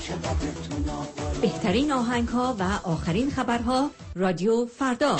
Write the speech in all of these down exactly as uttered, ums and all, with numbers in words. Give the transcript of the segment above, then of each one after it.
بهترین آهنگ‌ها و آخرین خبرها رادیو فردا.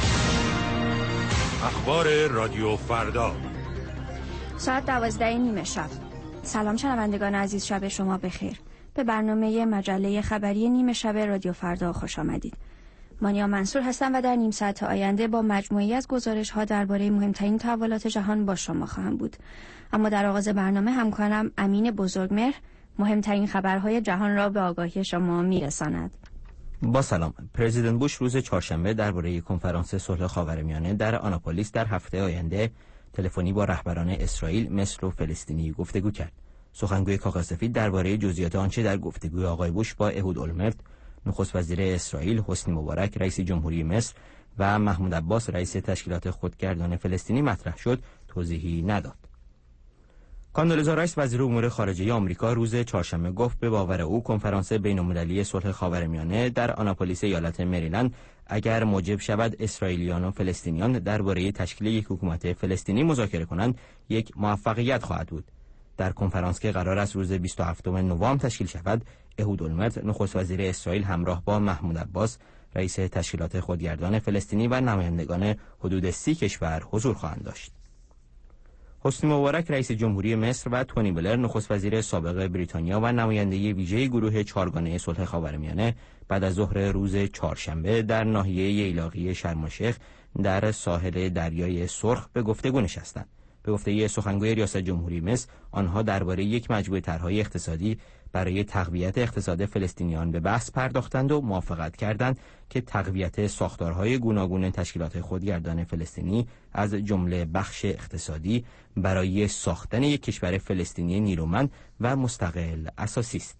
اخبار رادیو فردا ساعت دوازده نیمه شب. سلام شنوندگان عزیز، شب شما بخیر. به برنامه مجله خبری نیمه شب رادیو فردا خوش آمدید. مانیا منصور هستم و در نیم ساعت آینده با مجموعه‌ای از گزارش‌ها درباره مهمترین تحولات جهان با شما خواهم بود. اما در آغاز برنامه همکارم امین بزرگمهر مهمترین خبرهای جهان را به آگاهی شما میرساند. با سلام. پرزیدنت بوش روز چهارشنبه درباره کنفرانس صلح خاورمیانه در آناپولیس در هفته آینده تلفنی با رهبران اسرائیل، مصر و فلسطینی گفتگو کرد. سخنگوی کاخ سفید درباره جزئیات آنچه در گفتگوی آقای بوش با اهود اولمرت، نخست وزیر اسرائیل، حسنی مبارک رئیس جمهوری مصر و محمود عباس رئیس تشکیلات خودگردان فلسطینی مطرح شد، توضیحی نداد. کاندولیزا رایس وزیر امور خارجه آمریکا روز چهارشنبه گفت به باور او کنفرانس بین‌المللی صلح خاورمیانه در آناپولیس ایالت مریلند اگر موجب شود اسرائیلیان و فلسطینیان درباره تشکیل یک حکومت فلسطینی مذاکره کنند، یک موفقیت خواهد بود. در کنفرانس که قرار است روز بیست و هفتم نوامبر تشکیل شود، اهود اولمرت نخست وزیر اسرائیل همراه با محمود عباس رئیس تشکیلات خودگردان فلسطینی و نمایندگان حدود سی کشور حضور خواهند داشت. حسنی مبارک رئیس جمهوری مصر و تونی بلر نخست وزیر سابق بریتانیا و نماینده ویژه گروه چهارگانه صلح خاورمیانه بعد از ظهر روز چهارشنبه در ناحیه ییلاقی شرم الشیخ در ساحل دریای سرخ به گفتگو نشستند. به گفته سخنگوی ریاست جمهوری مصر، آنها درباره یک مجموعه طرح‌های اقتصادی برای تقویت اقتصاد فلسطینیان به بحث پرداختند و موافقت کردند که تقویت ساختارهای گوناگون تشکیلات خودگردان فلسطینی از جمله بخش اقتصادی برای ساختن یک کشور فلسطینی نیرومند و مستقل اساسی است.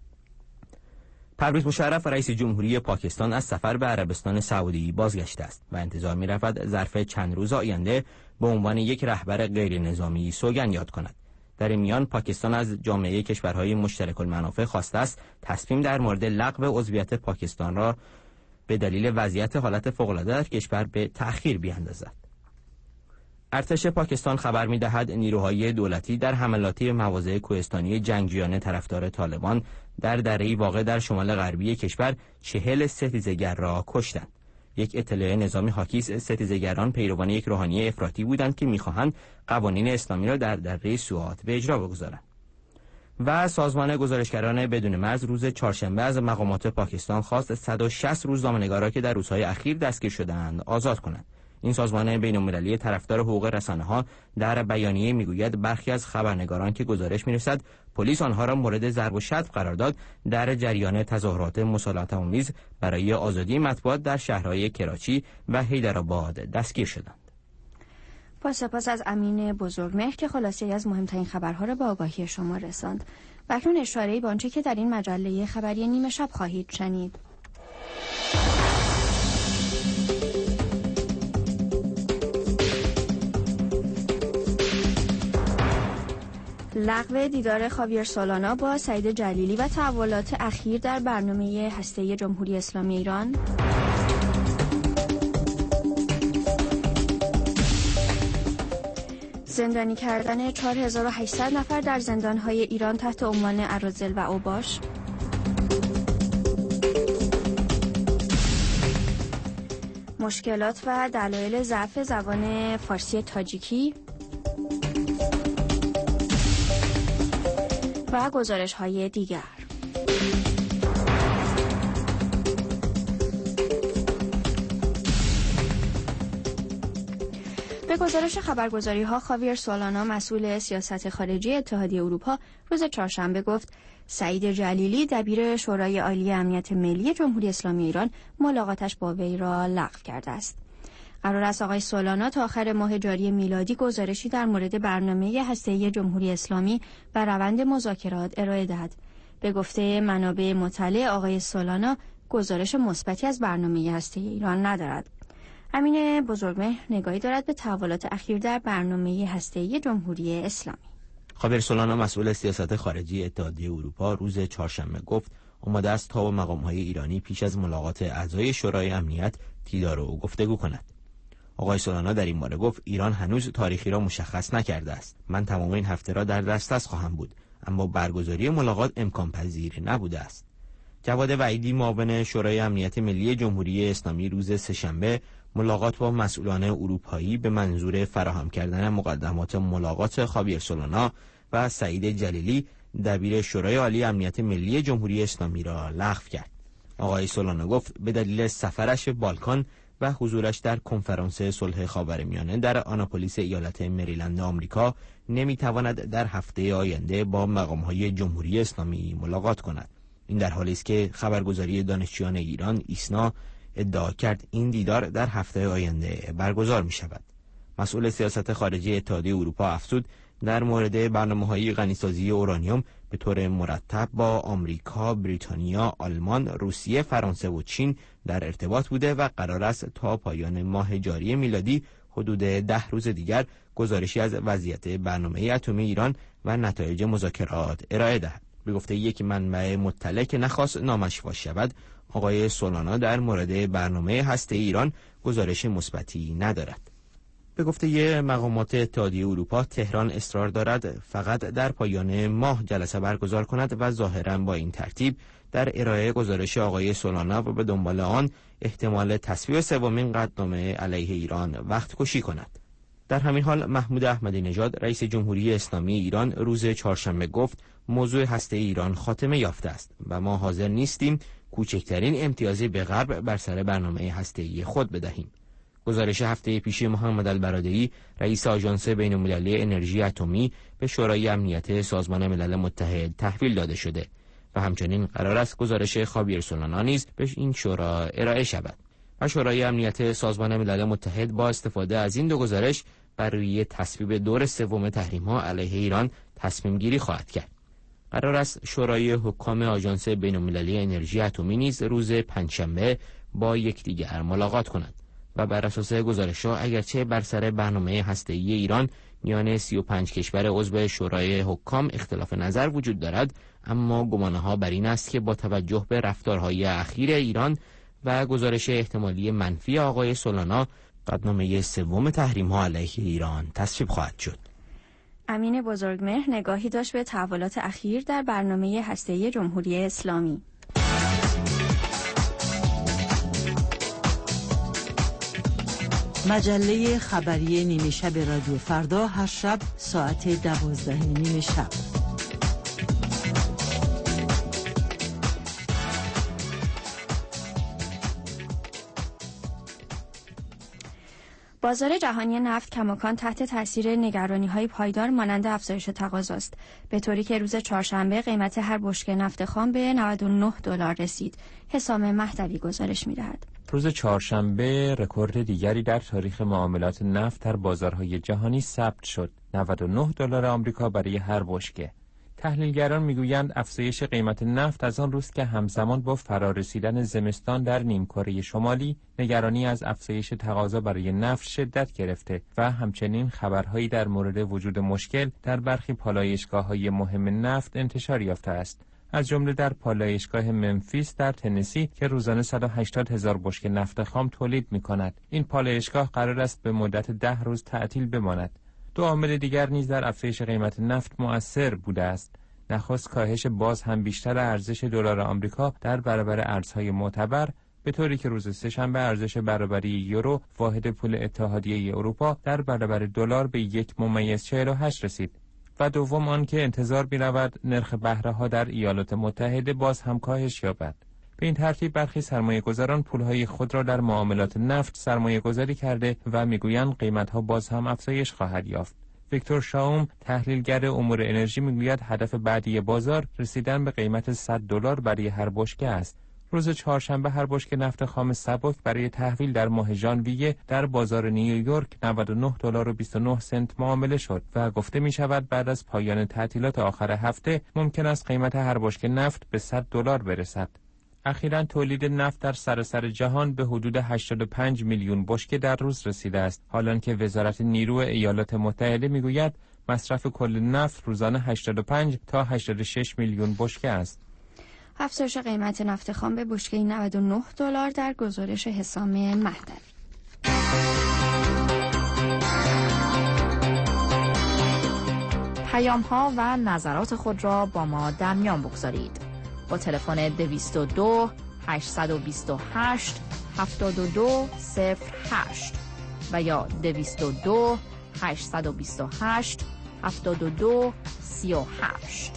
پرویز مشرف رئیس جمهوری پاکستان از سفر به عربستان سعودی بازگشته است و انتظار می‌رود ظرف چند روز آینده به عنوان یک رهبر غیر نظامی سوگند یاد کند. در این میان پاکستان از جامعه کشورهای مشترک المنافع خواسته است تصمیم در مورد لغو عضویت پاکستان را به دلیل وضعیت حالت فوق‌العاده در کشور به تأخیر بیاندازد. ارتش پاکستان خبر می‌دهد نیروهای دولتی در حملاتی به مواضع کوهستانی جنگجویان طرفدار طالبان در دره‌ای واقع در شمال غربی کشور چهل ستیزگر را کشتند. یک اطلاع نظامی حاکی ستیزگران پیروان یک روحانی افراطی بودند که می‌خواهند قوانین اسلامی را در دره سوات به اجرا بگذارند. و سازمان گزارشگران بدون مرز روز چهارشنبه از مقامات پاکستان خواست صد و شصت روزنامه‌نگار را که در روزهای اخیر دستگیر شده‌اند آزاد کنند. این سازمان بین‌المللی طرفدار حقوق رسانه‌ها در بیانیه میگوید برخی از خبرنگاران که گزارش می‌رسد پلیس آنها را مورد ضرب و شتم قرار داد در جریان تظاهرات مسالمت‌آمیز برای آزادی مطبوعات در شهرهای کراچی و حیدرآباد دستگیر شدند. با سپاس از امین بزرگمهر که خلاصه‌ای از مهمترین خبرها را به آگاهی شما رساند. و اکنون اشاره‌ای به آنچه که در این مجله خبری نیمه شب خواهید شنید. لغو دیدار خاویر سولانا با سعید جلیلی و تحولات اخیر در برنامه هسته‌ای جمهوری اسلامی ایران. زندانی کردن چهار هزار و هشتصد نفر در زندان‌های ایران تحت عنوان اراذل و اوباش. مشکلات و دلایل ضعف زبان فارسی تاجیکی و گزارش‌های دیگر. به گزارش خبرگزاری‌ها، خاویر سولانا مسئول سیاست خارجی اتحادیه اروپا روز چهارشنبه گفت سعید جلیلی دبیر شورای عالی امنیت ملی جمهوری اسلامی ایران ملاقاتش با وی را لغو کرده است. قرار است آقای سولانا تا آخر ماه جاری میلادی گزارشی در مورد برنامه هسته‌ای جمهوری اسلامی و روند مذاکرات ارائه دهد. به گفته منابع مطلع، آقای سولانا گزارش مثبتی از برنامه هسته‌ای ایران ندارد. امین بزرگمهر نگاهی دارد به تحولات اخیر در برنامه هسته‌ای جمهوری اسلامی. خاویر سولانا مسئول سیاست خارجی اتحادیه اروپا روز چهارشنبه گفت آماده است تا با مقام‌های ایرانی پیش از ملاقات اعضای شورای امنیت دیدار و گفتگو کند. آقای سولانا در این باره گفت ایران هنوز تاریخی را مشخص نکرده است. من تمام این هفته را در دسترس خواهم بود. اما برگزاری ملاقات امکان پذیر نبوده است. جواد وحیدی معاون شورای امنیت ملی جمهوری اسلامی روز سه‌شنبه ملاقات با مسئولان اروپایی به منظور فراهم کردن مقدمات ملاقات خاویر سولانا و سعید جلیلی دبیر شورای عالی امنیت ملی جمهوری اسلامی را لغو کرد. آقای سولانا گفت به دلیل سفرش به بالکان و حضورش در کنفرانس صلح خاورمیانه در آناپولیس ایالت مریلند آمریکا نمیتواند در هفته آینده با مقام‌های جمهوری اسلامی ملاقات کند. این در حالی است که خبرگزاری دانشجویان ایران ایسنا ادعا کرد این دیدار در هفته آینده برگزار می شود. مسئول سیاست خارجی اتحادیه اروپا افزود در مورد برنامه‌های غنیسازی اورانیوم به طور مرتب با آمریکا، بریتانیا، آلمان، روسیه، فرانسه و چین در ارتباط بوده و قرار است تا پایان ماه جاری میلادی حدود ده روز دیگر گزارشی از وضعیت برنامه اتمی ایران و نتایج مذاکرات ارائه دهد. به گفته یک منبع مطلع که نخواست نامش فاش شود، آقای سولانا در مورد برنامه هسته ایران گزارش مثبتی ندارد. به گفته مقامات اتحادیه اروپا، تهران اصرار دارد فقط در پایان ماه جلسه برگزار کند و ظاهراً با این ترتیب در ارائه گزارش آقای سولانا و به دنبال آن احتمال تصویب سومین قطعنامه علیه ایران وقت کشی کند. در همین حال محمود احمدی نژاد رئیس جمهوری اسلامی ایران روز چهارشنبه گفت موضوع هسته ایران خاتمه یافته است و ما حاضر نیستیم کوچکترین امتیازی به غرب بر سر برنامه هسته‌ای خود بدهیم. گزارش هفته پیش محمد البرادعی رئیس آژانس بین‌المللی انرژی اتمی به شورای امنیت سازمان ملل متحد تحویل داده شده و همچنین قرار است گزارش خاویر سولانا نیز به این شورا ارائه شود و شورای امنیت سازمان ملل متحد با استفاده از این دو گزارش برای تصویب دور سوم تحریم‌ها علیه ایران تصمیم گیری خواهد کرد. قرار است شورای حکام آژانس بین‌المللی انرژی اتمی نیز روز پنجشنبه با یکدیگر ملاقات کنند و بر اساس گزارش‌ها اگرچه بر سر برنامه هسته‌ای ایران میان سی و پنج کشور عضو شورای حکام اختلاف نظر وجود دارد، اما گمانه‌ها بر این است که با توجه به رفتارهای اخیر ایران و گزارش احتمالی منفی آقای سولانا قطعنامه سوم تحریم‌ها علیه ایران تصویب خواهد شد. امین بزرگمهر نگاهی داشت به تحولات اخیر در برنامه هسته‌ای جمهوری اسلامی. مجله خبری نیمه شب رادیو فردا هر شب ساعت دوازده نیمه شب. بازار جهانی نفت کماکان تحت تاثیر نگرانی‌های پایدار مانند افزایش تقاضاست، به طوری که روز چهارشنبه قیمت هر بشکه نفت خام به نود و نه دلار رسید. حسام مهدوی گزارش می‌دهد. روز چهارشنبه رکورد دیگری در تاریخ معاملات نفت در بازارهای جهانی ثبت شد. نود و نه دلار آمریکا برای هر بشکه. تحلیلگران میگویند افزایش قیمت نفت از آن روست که همزمان با فرارسیدن زمستان در نیمکره شمالی نگرانی از افزایش تقاضا برای نفت شدت گرفته و همچنین خبرهایی در مورد وجود مشکل در برخی پالایشگاه‌های مهم نفت انتشار یافته است. از جمله در پالایشگاه ممفیس در تنسی که روزانه صد و هشتاد هزار بشکه نفت خام تولید می‌کند. این پالایشگاه قرار است به مدت ده روز تعطیل بماند. دو عامل دیگر نیز در افزایش قیمت نفت مؤثر بوده است. نخست کاهش باز هم بیشتر ارزش دلار آمریکا در برابر ارزهای معتبر، به طوری که روز سه‌شنبه ارزش برابری یورو واحد پول اتحادیه اروپا در برابر دلار به یک ممیز چهل و هشت رسید. و دوم آنکه انتظار می‌رود نرخ بهره ها در ایالات متحده باز هم کاهش یابد. به این ترتیب برخی سرمایه‌گذاران پولهای خود را در معاملات نفت سرمایه‌گذاری کرده و می‌گویند قیمت‌ها باز هم افزایش خواهد یافت. ویکتور شاوم تحلیلگر امور انرژی می‌گوید هدف بعدی بازار رسیدن به قیمت صد دلار برای هر بشکه است. روز چهارشنبه هر بشکه نفت خام سبک برای تحویل در ماه ژانویه در بازار نیویورک نود و نه دلار و بیست و نه سنت معامله شد و گفته می‌شود بعد از پایان تعطیلات آخر هفته ممکن است قیمت هر بشکه نفت به صد دلار برسد. اخیراً تولید نفت در سراسر جهان به حدود هشتاد و پنج میلیون بشکه در روز رسیده است، حالان که وزارت نیرو ایالات متحده میگوید مصرف کل نفت روزانه هشتاد و پنج تا هشتاد و شش میلیون بشکه است. افزایش قیمت نفت خام به بشکه نود و نه دلار در گزارش حسام مهدوی. پیام‌ها و نظرات خود را با ما در میان بگذارید. با تلفن دویست و دو هشتصد و بیست و هشت هفتاد و دو صفر هشت و یا دویست و دو هشتصد و بیست و هشت هفتاد و دو سی و هشت.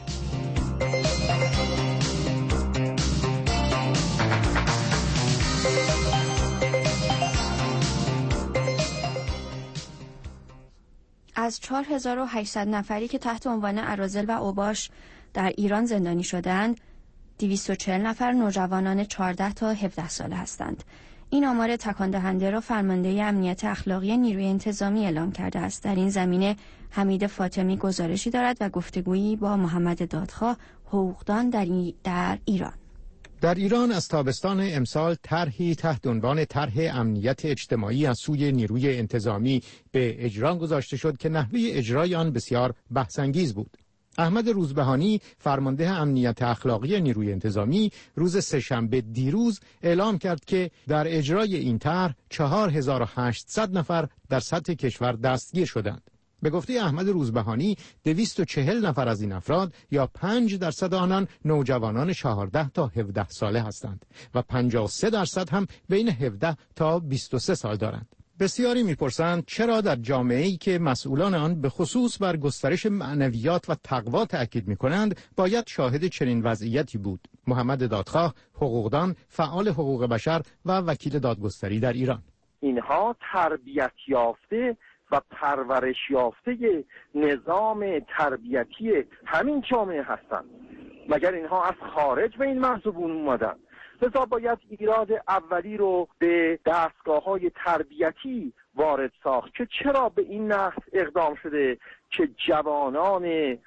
از چهار هزار و هشتصد نفری که تحت عنوان اراذل و اوباش در ایران زندانی شدند، دویست و چهل نفر نوجوانان چهارده تا هفده ساله هستند. این آمار تکان دهنده را فرمانده امنیت اخلاقی نیروی انتظامی اعلام کرده است. در این زمینه حمید فاطمی گزارشی دارد و گفتگویی با محمد دادخواه، حقوقدان در, ای... در ایران. در ایران از تابستان امسال طرحی تحت عنوان طرح امنیت اجتماعی از سوی نیروی انتظامی به اجرا گذاشته شد که نحوه اجرای آن بسیار بحث‌انگیز بود. احمد روزبهانی، فرمانده امنیت اخلاقی نیروی انتظامی، روز سه‌شنبه دیروز اعلام کرد که در اجرای این طرح چهار هزار و هشتصد نفر در سطح کشور دستگیر شدند. به گفته احمد روزبهانی، دویست و چهل نفر از این افراد یا پنج درصد آنان نوجوانان چهارده تا هفده ساله هستند و پنجاه و سه درصد هم بین هفده تا بیست و سه سال دارند. بسیاری میپرسند چرا در جامعه‌ای که مسئولان آن به خصوص بر گسترش معنویات و تقوا تأکید می‌کنند باید شاهد چنین وضعیتی بود. محمد دادخواه، حقوقدان، فعال حقوق بشر و وکیل دادگستری در ایران: اینها تربیت یافته و پرورش یافته نظام تربیتی همین جامعه هستند، مگر اینها از خارج به این محضبون اومدن؟ لذا باید ایراد اولی رو به دستگاه‌های تربیتی وارد ساخت که چرا به این نحو اقدام شده که جوانان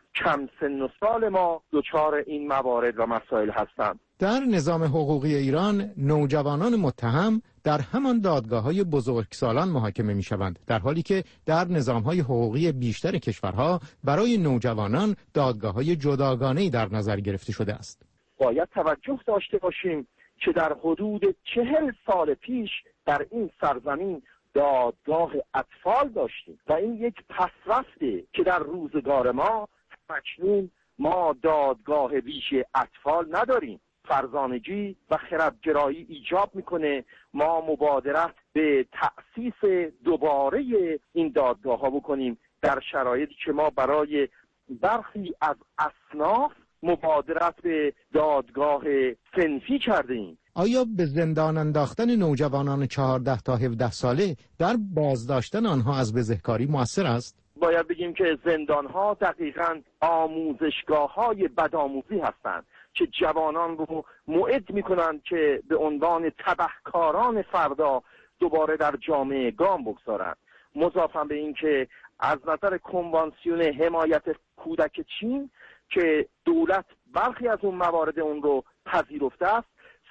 کم سن و سال ما دچار این موارد و مسائل هستند. در نظام حقوقی ایران نوجوانان متهم در همان دادگاه‌های بزرگسالان محاکمه می‌شوند، در حالی که در نظام‌های حقوقی بیشتر کشورها برای نوجوانان دادگاه‌های جداگانه‌ای در نظر گرفته شده است. باید توجه داشته باشیم که در حدود چهل سال پیش در این سرزمین دادگاه اطفال داشتیم و این یک پسرفته که در روزگار ما اکنون ما دادگاه ویژه اطفال نداریم. فرزانگی و خردگرایی ایجاب میکنه ما مبادرت به تأسیس دوباره این دادگاه ها بکنیم در شرایطی که ما برای برخی از اصناف مبادرت به دادگاه صنفی کرده ایم. آیا به زندان انداختن نوجوانان چهارده تا هفده ساله در بازداشتن آنها از بزهکاری مؤثر است؟ باید بگیم که زندانها دقیقاً آموزشگاه‌های بدآموزی هستند که جوانان رو معد می‌کنند که به عنوان تبهکاران فردا دوباره در جامعه گام بگذارند. مضافاً به این که از نظر کنوانسیون حمایت کودک چین که دولت برخی از اون موارد اون رو پذیرفته است،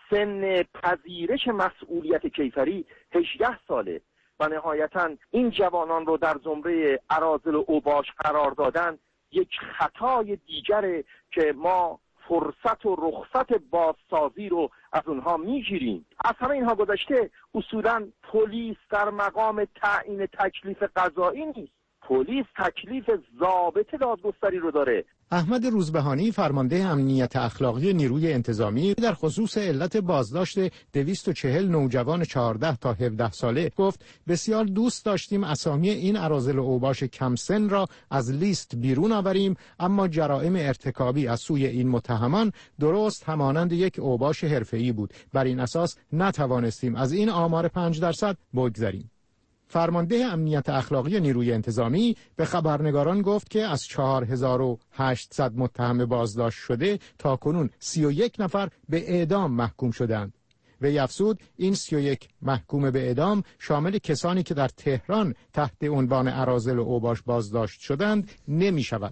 سن پذیرش مسئولیت کیفری هجده ساله و نهایتاً این جوانان رو در زمره اراذل و اوباش قرار دادن یک خطای دیگره که ما فرصت و رخصت بازسازی رو از اونها میگیریم. از همه اینها گذشته اصولاً پلیس در مقام تعیین تکلیف قضایی نیست. پلیس تکلیف ضابط دادگستری رو داره. احمد روزبهانی، فرمانده امنیت اخلاقی نیروی انتظامی، در خصوص علت بازداشت دویست و چهل نوجوان چهارده تا هفده ساله گفت بسیار دوست داشتیم اسامی این اراذل و اوباش کم سن را از لیست بیرون آوریم، اما جرائم ارتکابی از سوی این متهمان درست همانند یک اوباش حرفه‌ای بود. بر این اساس نتوانستیم از این آمار پنج درصد بگذریم. فرمانده امنیت اخلاقی نیروی انتظامی به خبرنگاران گفت که از چهار هزار و هشتصد متهم بازداشت شده تا کنون سی و یک نفر به اعدام محکوم شدند. وی افزود این سی و یک محکوم به اعدام شامل کسانی که در تهران تحت عنوان اراذل و اوباش بازداشت شدند نمی شود.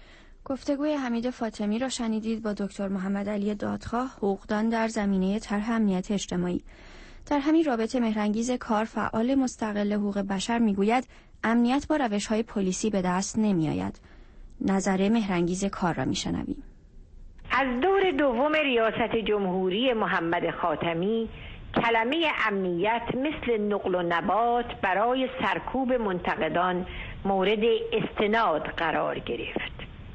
گفتگوی حمید فاطمی را شنیدید با دکتر محمد علی دادخواه، حقوقدان در زمینه طرح امنیت اجتماعی. در همین رابطه مهرانگیز کار، فعال مستقل حقوق بشر، میگوید امنیت با روش‌های پلیسی به دست نمی‌آید. نظر مهرانگیز کار را میشنویم. از دور دوم ریاست جمهوری محمد خاتمی کلمه امنیت مثل نقل و نبات برای سرکوب منتقدان مورد استناد قرار گرفت.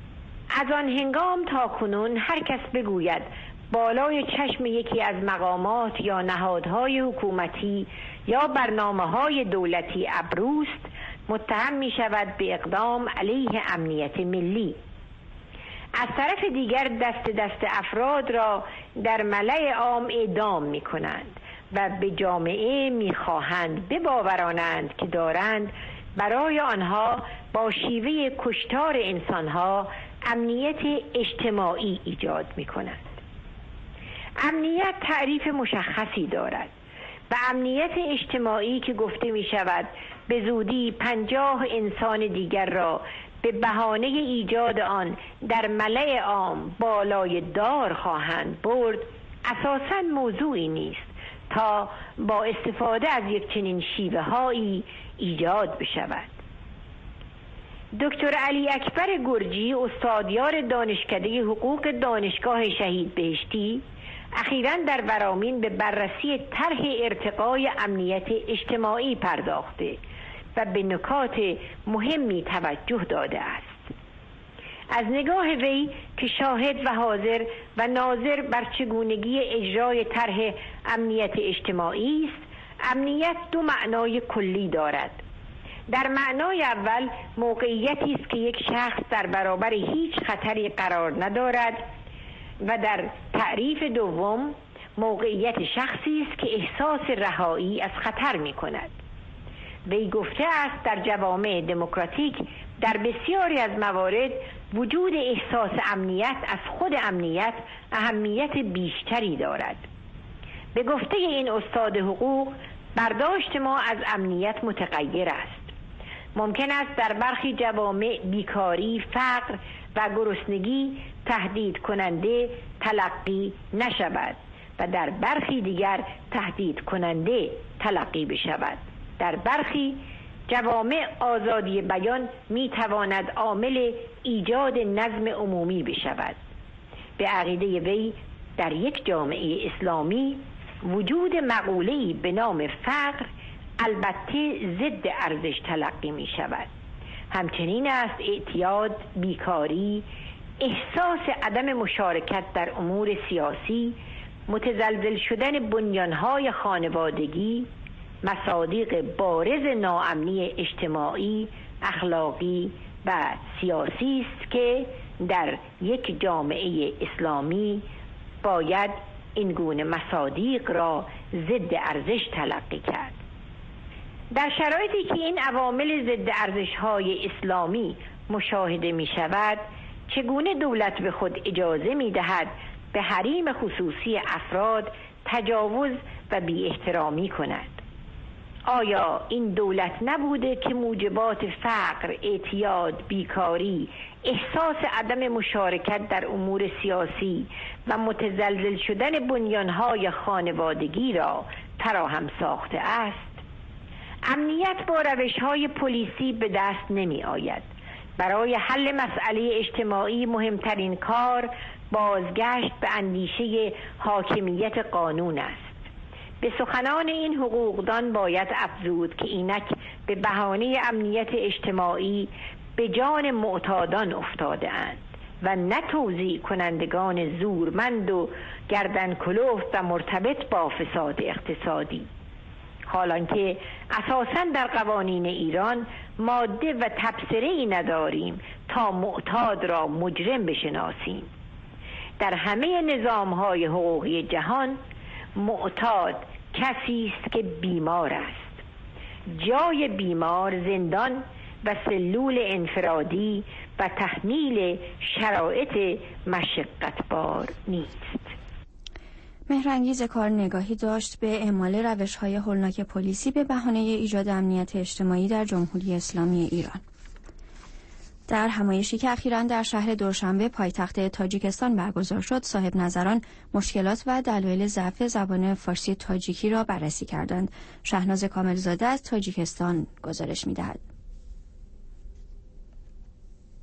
از آن هنگام تا کنون هر کس بگوید بالای چشم یکی از مقامات یا نهادهای حکومتی یا برنامه‌های دولتی ابروست، متهم می شود به اقدام علیه امنیت ملی. از طرف دیگر دست دست افراد را در ملأ عام اعدام می کنند و به جامعه می خواهند بباورانند که دارند برای آنها با شیوه کشتار انسانها امنیت اجتماعی ایجاد می کنند. امنیت تعریف مشخصی دارد و امنیت اجتماعی که گفته می شود به زودی پنجاه انسان دیگر را به بهانه ایجاد آن در ملأ عام بالای دار خواهند برد، اساساً موضوعی نیست تا با استفاده از یک چنین شیوه هایی ایجاد بشود. دکتر علی اکبر گرجی، استادیار دانشکده حقوق دانشگاه شهید بهشتی، اخیراً در ورامین به بررسی طرح ارتقای امنیت اجتماعی پرداخته و به نکات مهمی توجه داده است. از نگاه وی که شاهد و حاضر و ناظر بر چگونگی اجرای طرح امنیت اجتماعی است، امنیت دو معنای کلی دارد. در معنای اول موقعیتی است که یک شخص در برابر هیچ خطری قرار ندارد و در تعریف دوم موقعیت شخصی است که احساس رهایی از خطر می کند. وی گفته است در جوامع دموکراتیک در بسیاری از موارد وجود احساس امنیت از خود امنیت اهمیت بیشتری دارد. به گفته این استاد حقوق، برداشت ما از امنیت متغیر است. ممکن است در برخی جوامع بیکاری، فقر و گرسنگی تهدید کننده تلقی نشود و در برخی دیگر تهدید کننده تلقی بشود. در برخی جوامع آزادی بیان می تواند عامل ایجاد نظم عمومی بشود. به عقیده وی در یک جامعه اسلامی وجود مقوله‌ای به نام فقر البته ضد ارزش تلقی می شود. همچنین است اعتیاد، بیکاری، احساس عدم مشارکت در امور سیاسی، متزلزل شدن بنیانهای خانوادگی، مصادیق بارز ناامنی اجتماعی، اخلاقی و سیاسی است که در یک جامعه اسلامی باید این گونه مصادیق را ضد ارزش تلقی کرد. در شرایطی که این عوامل ضد ارزش‌های اسلامی مشاهده می شود، چگونه دولت به خود اجازه می دهد به حریم خصوصی افراد تجاوز و بی احترامی کند؟ آیا این دولت نبوده که موجبات فقر، اعتیاد، بیکاری، احساس عدم مشارکت در امور سیاسی و متزلزل شدن بنیانهای خانوادگی را فراهم ساخته است؟ امنیت با روش‌های پلیسی به دست نمی آید. برای حل مسئله اجتماعی مهمترین کار بازگشت به اندیشه حاکمیت قانون است. به سخنان این حقوقدان باید افزود که اینک به بهانه امنیت اجتماعی به جان معتادان افتاده اند و نه توزیع کنندگان زورمند و گردن کلفت و مرتبط با فساد اقتصادی. حالانکه اساساً در قوانین ایران ماده و تبصره‌ای نداریم تا معتاد را مجرم بشناسیم. در همه نظام‌های حقوقی جهان معتاد کسی است که بیمار است. جای بیمار زندان و سلول انفرادی و تحمیل شرایط مشقتبار نیست. مهرانگیز کار نگاهی داشت به اعمال روش‌های هولناک پلیسی به بهانه ایجاد امنیت اجتماعی در جمهوری اسلامی ایران. در همایشی که اخیراً در شهر دوشنبه پایتخت تاجیکستان برگزار شد، صاحب نظران مشکلات و دلایل ضعف زبان فارسی تاجیکی را بررسی کردند. شهناز کاملزاده از تاجیکستان گزارش می‌دهد.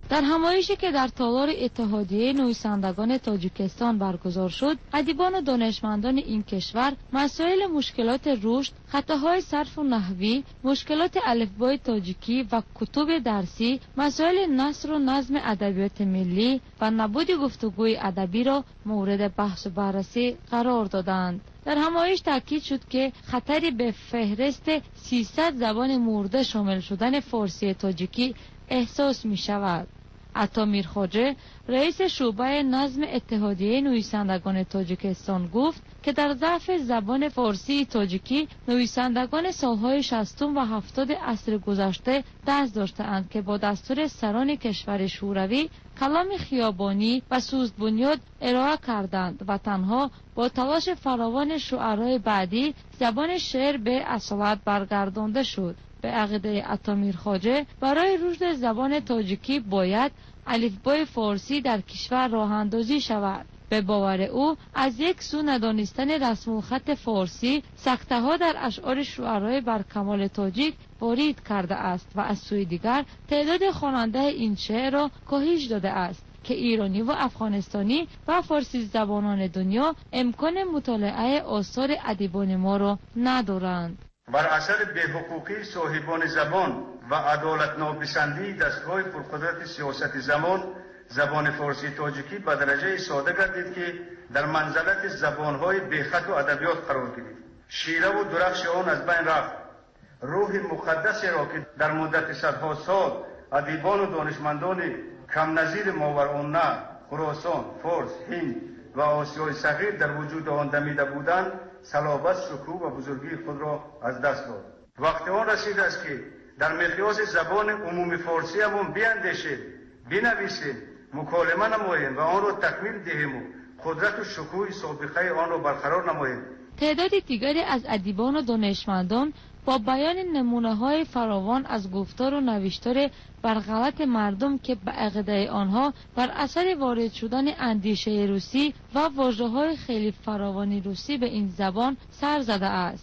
در همایشی که در تالار اتحادیه نویسندگان تاجیکستان برگزار شد، ادیبان و دانشمندان این کشور مسائل مشکلات رشد، خطاهای صرف و نحوی، مشکلات الفبای تاجیکی و کتب درسی، مسائل نثر و نظم ادبیات ملی و نبود گفتگوی ادبی را مورد بحث و بررسی قرار دادند. در همایش تاکید شد که خطری به فهرست سیصد زبان مرده شامل شدن فارسی تاجیکی احساس می شود. عطا میرخواجه رئیس شعبه نظم اتحادیه نویسندگان تاجیکستان گفت که در ضعف زبان فارسی تاجیکی نویسندگان سالهای شصتم و هفتاد عصر گذشته دست داشته‌اند که با دستور سران کشور شوروی کلام خیابانی و سوزد بنیاد ارائه کردند و تنها با تلاش فراوان شعرای بعدی زبان شعر به اصالت برگردانده شد. به عقیده عطا میرخواجه برای رشد زبان تاجیکی باید الفبای فارسی در کشور راه اندازی شود. به باور او از یک سو ندانستن رسم الخط فارسی سکته ها در اشعار شعرای برکمال تاجیک وارد کرده است و از سوی دیگر تعداد خواننده این شعر را کاهش داده است که ایرانی و افغانستانی و فارسی زبانان دنیا امکان مطالعه آثار ادیبان ما را ندارند. بر اثر بی‌حقوقی صاحبان زبان و عدالت ناپسندی دستگاه پرقدرت سیاست زمان، زبان فارسی تاجیکی به درجه ساده گردید که در منزلت زبانهای بیخط و ادبیات قرار گرفت. شیره و درخش آن از بین رفت. روح مقدسی را که در مدت صدها سال ادیبان و دانشمندان کم نظیر ماوراءالنهر، خراسان، فارس، هند و آسیای صغیر در وجود آن دمیده بودند، صلابت، شکوه و بزرگی خود را از دست داد. وقت آن رسیده است که در مقیاس زبان عمومی فارسی همون بیاندیشیم، بنویسیم، مکالمه نماییم و آن را تکمیل دهیم و قدرت و شکوه سابقه آن را برقرار نماییم. تعداد دیگری از ادیبان و دانشمندان با بیان نمونه‌های فراوان از گفتار و نوشتار بر غلط مردم که به عقیده آنها بر اثر وارد شدن اندیشه روسی و واژه‌های خیلی فراوانی روسی به این زبان سر زده است.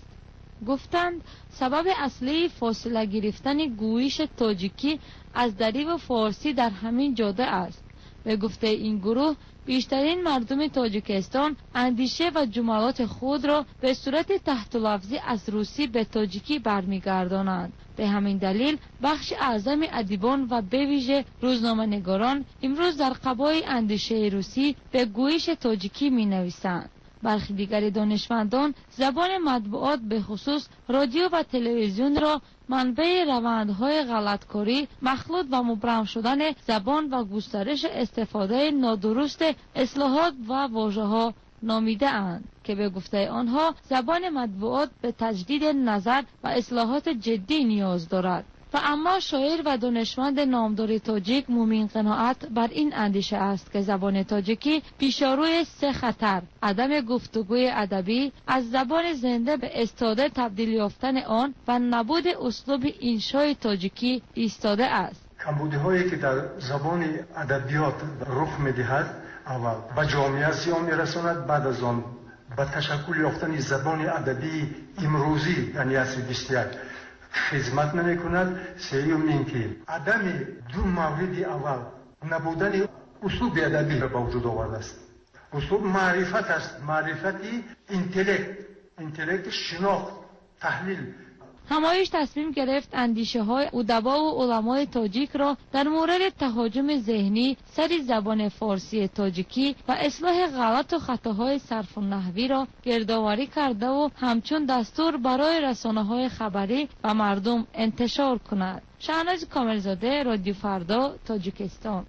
گفتند سبب اصلی فاصله گرفتن گویش تاجیکی از دری و فارسی در همین جاده است. به گفته این گروه بیشترین مردم تاجیکستان اندیشه و جملات خود را به صورت تحت لفظی از روسی به تاجیکی برمیگردانند. به همین دلیل بخش اعظم ادیبان و به ویژه روزنامه‌نگاران امروز در قبای اندیشه روسی به گویش تاجیکی می نویسند. برخی دیگر دانشمندان زبان مطبوعات به خصوص رادیو و تلویزیون را منبع روندهای غلطکاری، مخلوط و مبرم شدن زبان و گسترش استفاده نادرست اصطلاحات و واژه‌ها نامیده اند که به گفته آنها زبان مطبوعات به تجدید نظر و اصلاحات جدی نیاز دارد. و اما شاعر و دانشمند نامدار تاجیک مومین قناعت بر این اندیشه است که زبان تاجیکی پیشاروی سه خطر: عدم گفتگوی ادبی، از زبان زنده به استاده تبدیل یافتن آن و نبود اسلوب انشای تاجیکی ایستاده است. کمبودی‌هایی که در زبان ادبیات رخ می‌دهد اول به جامعه زیان می‌رساند، بعد از آن به تشکل یافتن زبان ادبی امروزی یعنی عصر بیست و یک خدمت نمی کند. سیوم این که عدم دو مورد اول نبودن اسلوب ادبی را به وجود آورده است. اسلوب معرفت است، معرفتی اینتלקت، اینتלקت شناخت، تحلیل. همایش تصمیم گرفت اندیشه های ادبا و علمای تاجیک را در مورد تهاجم ذهنی سر زبان فارسی تاجیکی و اصلاح غلط و خطاهای صرف و نحوی را گردآوری کرده و همچون دستور برای رسانه‌های خبری و مردم انتشار کند. شهناز کاملزاده، رادیو فردا، تاجیکستان.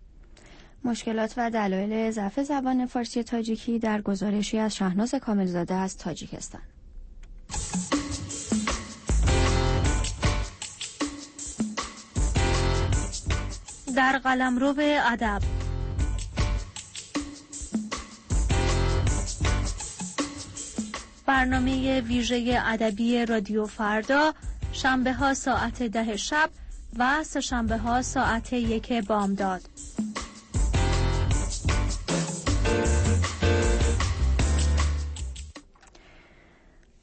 مشکلات و دلایل ضعف زبان فارسی تاجیکی در گزارشی از شهناز کاملزاده از تاجیکستان. در قلمرو ادب برنامه ویژه ادبی رادیو فردا، شنبه ها ساعت ده شب و سه شنبه ها ساعت یک بامداد.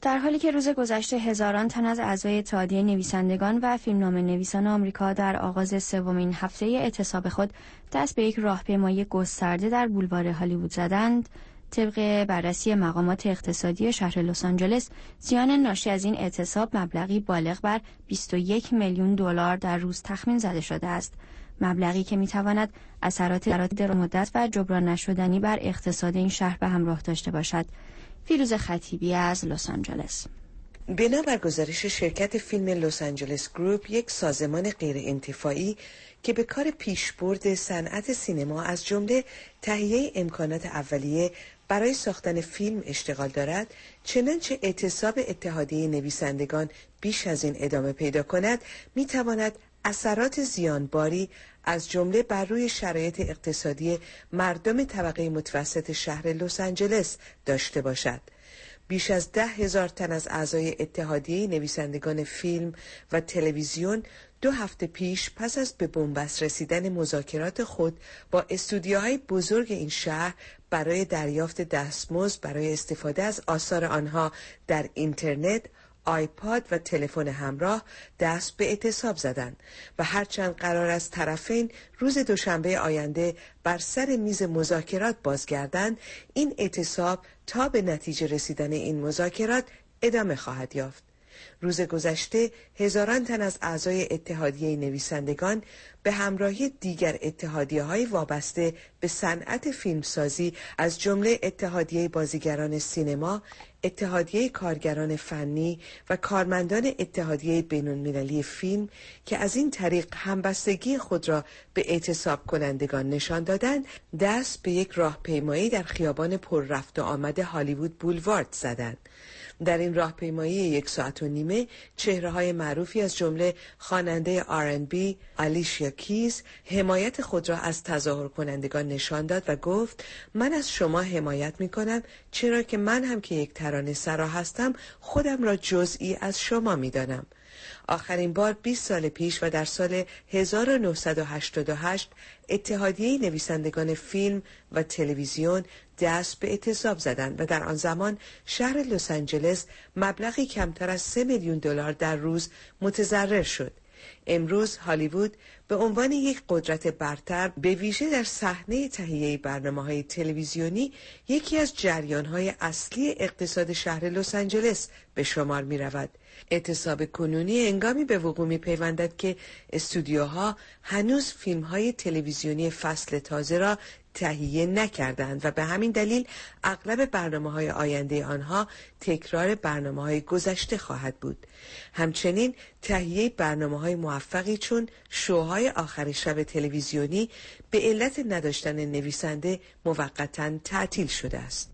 در حالی که روز گذشته هزاران تن از اعضای اتحادیه نویسندگان و فیلمنامه نویسان آمریکا در آغاز سومین هفته اعتصاب خود دست به یک راهپیمایی گسترده در بولوار هالیوود زدند، طبق بررسی مقامات اقتصادی شهر لس آنجلس، زیان ناشی از این اعتصاب مبلغی بالغ بر بیست و یک میلیون دلار در روز تخمین زده شده است. مبلغی که میتواند اثرات درامدت و جبران نشدنی بر اقتصاد این شهر به همراه داشته باشد. فیروز خطیبی از لس آنجلس. بنابر گزارش شرکت فیلم لس آنجلس گروپ، یک سازمان غیر انتفاعی که به کار پیشبرد صنعت سینما از جمله تهیه امکانات اولیه برای ساختن فیلم اشتغال دارد، چنانچه اعتصاب اتحادیه نویسندگان بیش از این ادامه پیدا کند، میتواند اثرات زیانباری از جمله بر روی شرایط اقتصادی مردم طبقه متوسط شهر لس آنجلس داشته باشد. بیش از ده هزار تن از اعضای اتحادیه نویسندگان فیلم و تلویزیون دو هفته پیش پس از به بنبست رسیدن مذاکرات خود با استودیوهای بزرگ این شهر برای دریافت دستمزد برای استفاده از آثار آنها در اینترنت، آیپاد و تلفن همراه دست به اعتصاب زدند و هرچند قرار است طرفین روز دوشنبه آینده بر سر میز مذاکرات بازگردند، این اعتصاب تا به نتیجه رسیدن این مذاکرات ادامه خواهد یافت. روز گذشته هزاران تن از اعضای اتحادیه نویسندگان به همراهی دیگر اتحادیه‌های وابسته به صنعت فیلمسازی از جمله اتحادیه بازیگران سینما، اتحادیه کارگران فنی و کارمندان اتحادیه بین‌المللی فیلم که از این طریق همبستگی خود را به اعتصاب کنندگان نشان دادند، دست به یک راهپیمایی در خیابان پر رفت و آمد هالیوود بولوارد زدند. در این راهپیمایی یک ساعت و نیمه چهره‌های معروفی از جمله خواننده آر اند بی آلیشیا کیز حمایت خود را از تظاهر کنندگان نشان داد و گفت: من از شما حمایت می‌کنم، چرا که من هم که یک ترانه‌سرا هستم خودم را جزئی از شما می‌دانم. آخرین بار بیست سال پیش و در سال هزار و نهصد و هشتاد و هشت اتحادیه نویسندگان فیلم و تلویزیون دست به اعتصاب زدند و در آن زمان شهر لس آنجلس مبلغی کمتر از سه میلیون دلار در روز متضرر شد. امروز هالیوود به عنوان یک قدرت برتر به ویژه در صحنه تهیه برنامه‌های تلویزیونی یکی از جریان‌های اصلی اقتصاد شهر لس آنجلس به شمار می‌رود. اعتصاب کنونی هنگامی به وقوع می‌پیوندد که استودیوها هنوز فیلم‌های تلویزیونی فصل تازه را تهیه نکردند و به همین دلیل اغلب برنامه‌های آینده آنها تکرار برنامه‌های گذشته خواهد بود. همچنین تهیه برنامه‌های موفقی چون شوهای آخر شب تلویزیونی به علت نداشتن نویسنده موقتاً تعطیل شده است.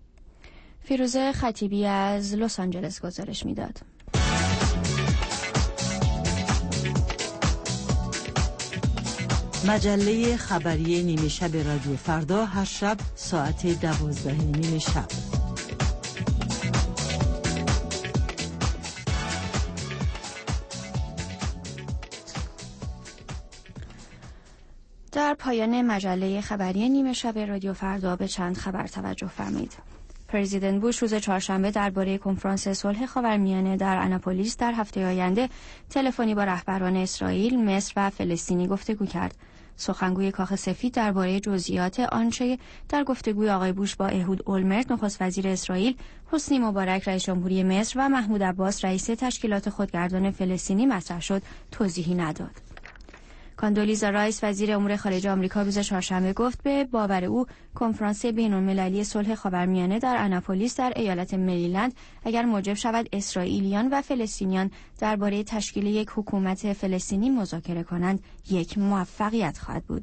فیروزه خطیبی از لس آنجلس گزارش میداد. مجله خبری نیمه شب رادیو فردا هر شب ساعت دوازده نیمه شب. در پایان مجله خبری نیمه شب رادیو فردا به چند خبر توجه فرمایید. پرزیدنت بوش روز چهارشنبه درباره کنفرانس صلح خاورمیانه در آناپولیس در هفته آینده تلفنی با رهبران اسرائیل، مصر و فلسطینی گفتگو کرد. سخنگوی کاخ سفید درباره جزئیات آنچه در گفتگوی آقای بوش با اهود اولمرت نخست وزیر اسرائیل، حسنی مبارک رئیس جمهوری مصر و محمود عباس رئیس تشکیلات خودگردان فلسطینی مطرح شد توضیحی نداد. کاندولیزا رایس وزیر امور خارجه آمریکا روز چهارشنبه گفت به باور او کنفرانس بین‌المللی صلح خاورمیانه در آناپولیس در ایالت مریلند اگر موجب شود اسرائیلیان و فلسطینیان درباره تشکیل یک حکومت فلسطینی مذاکره کنند یک موفقیت خواهد بود.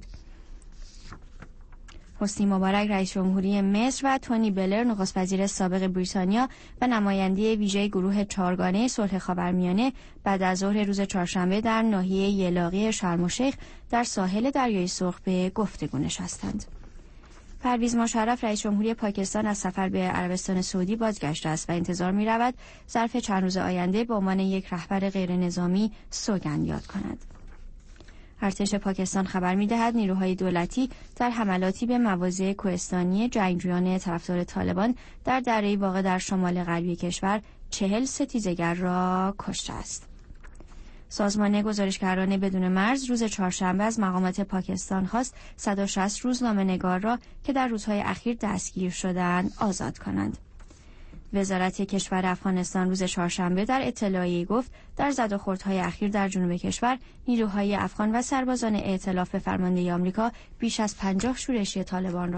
حسنی مبارک رئیس جمهوری مصر و تونی بلر نخست وزیر سابق بریتانیا و نماینده ویژه گروه چهارگانه صلح خاورمیانه بعد از ظهر روز چهارشنبه در ناحیه یلاقی شرم الشیخ در ساحل دریای سرخ به گفتگو نشستند. پرویز مشرف رئیس جمهوری پاکستان از سفر به عربستان سعودی بازگشته است و انتظار می‌رود ظرف چند روز آینده به عنوان یک رهبر غیر نظامی سوگند یاد کند. ارتش پاکستان خبر می‌دهد نیروهای دولتی در حملاتی به مواضع کوهستانی جنگجویان طرفدار طالبان در دره‌ای واقع در شمال غربی کشور چهل ستیزگر را کشته است. سازمان گزارشگران بدون مرز روز چهارشنبه از مقامات پاکستان خواست صد و شصت روزنامه‌نگار را که در روزهای اخیر دستگیر شدند آزاد کنند. وزارت کشور افغانستان روز چهارشنبه در اطلاعیه‌ای گفت در زدوخوردهای اخیر در جنوب کشور نیروهای افغان و سربازان ائتلاف فرماندهی آمریکا بیش از پنجاه شورشی طالبان را